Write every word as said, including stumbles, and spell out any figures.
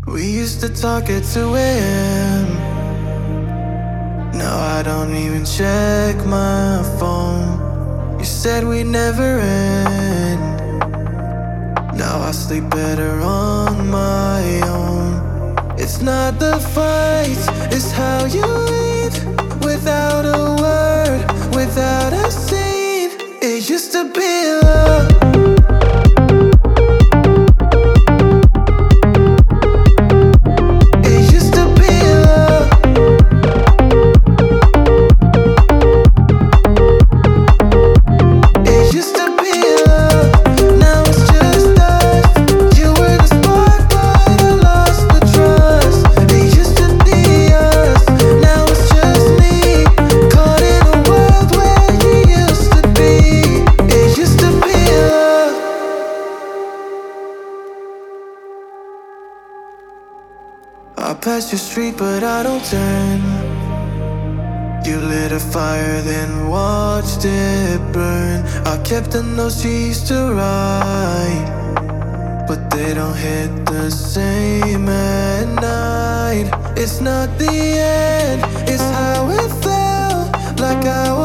We used to talk at two a m Now I don't even check my phone. You said we'd never end. Now I sleep better on my own. It's not the fights, it's how you leave. Without a word, without a scene. It used to be love. I pass your street but I don't turn. You lit a fire then watched it burn. I kept the notes she used to write, but they don't hit the same at night. It's not the end, it's how it felt. Like I was